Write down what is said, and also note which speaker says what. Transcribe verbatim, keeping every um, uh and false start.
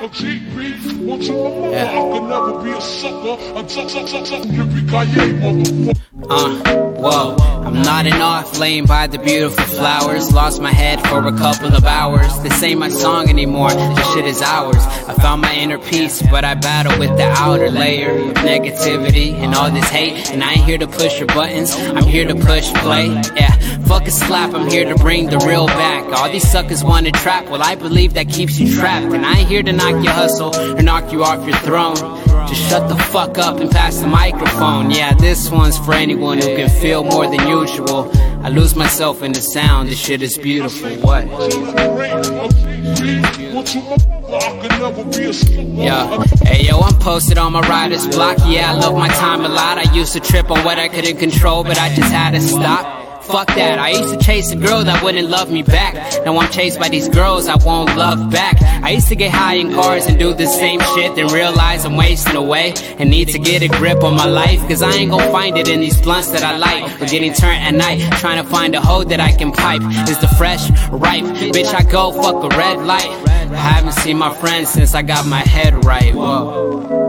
Speaker 1: Uh, whoa, I'm nodding off, laying by the beautiful flowers. Lost my head for a couple of hours. This ain't my song anymore, this shit is ours. I found my inner peace, but I battle with the outer layer of negativity and all this hate. And I ain't here to push your buttons, I'm here to push play. Yeah, fuck a slap, I'm here to bring the real back. All these suckers wanna trap, well I believe that keeps you trapped. And I ain't here to knock your hustle or knock you off your throne. Just shut the fuck up and pass the microphone. Yeah, this one's for anyone who can feel more than usual. I lose myself in the sound, this shit is beautiful. What? Yeah, hey yo, I'm posted on my writer's block. Yeah, I love my time a lot. I used to trip on what I couldn't control, but I just had to stop. Fuck that, I used to chase a girl that wouldn't love me back. Now I'm chased by these girls I won't love back. I used to get high in cars and do the same shit, then realize I'm wasting away and need to get a grip on my life. Cause I ain't gon' find it in these blunts that I light. We're getting turned at night, trying to find a hoe that I can pipe. Is the fresh ripe? Bitch, I go fuck a red light. I haven't seen my friends since I got my head right. Whoa.